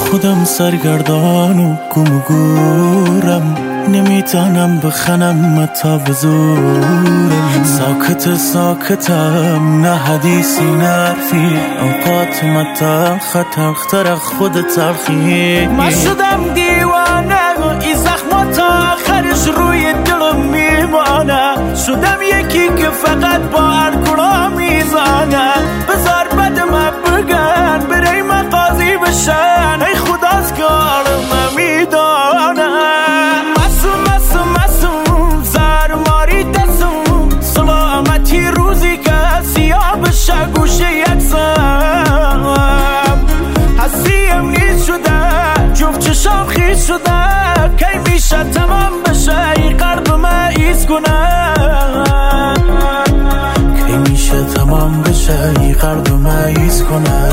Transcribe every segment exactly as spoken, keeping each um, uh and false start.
خودم سرگردان و گم و گورم، نمیتونم بخنم تا به زورم. ساکت ساکتم، نه حدیثی نه حرفی، اوقات متلخ تلختر خود تلخی. من شدم دیوانه، این زخمات تا آخرش روی دلم میمانه. شدم یکی که فقط با الکلا میزانه. بذار بد من بگن برای من قاضی بشن، ای خداست که عالم میدانه. مسوم مسوم مسوم زرماری دستم، سلامتی روزی که سیاه بشه گوشه یکسم. حسیم نیست شده، جفت چشام خیز شده، کی میشه تمام بشه این قلب من ایز کنه. کی میشه تمام بشه این قلب من ایز کنه.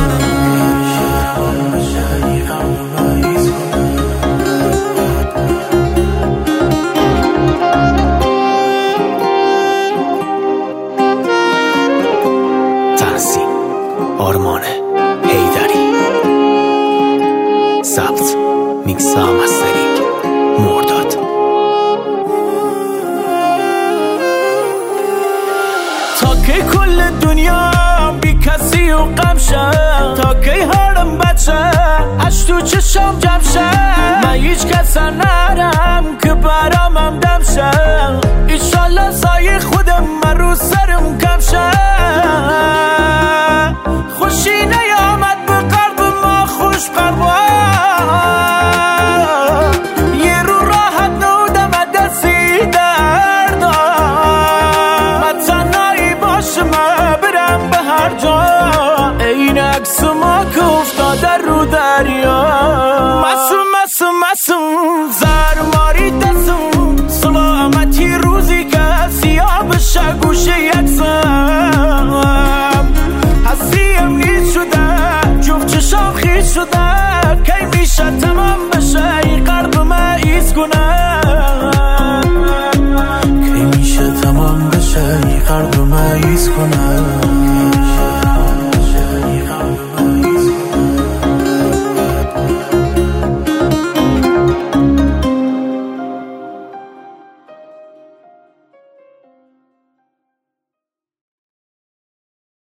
تنظیم آرمان حیدری، ضبط میکس و مسترینگ مرداد. تا کی کل دنیا بی کسی و غم شد، تا کی حالم بد شد اش تو چشم جمع شد. من هیچ کس نرم که برامم دم شد، ایشالله سایه خودم من رو سرم کم شد.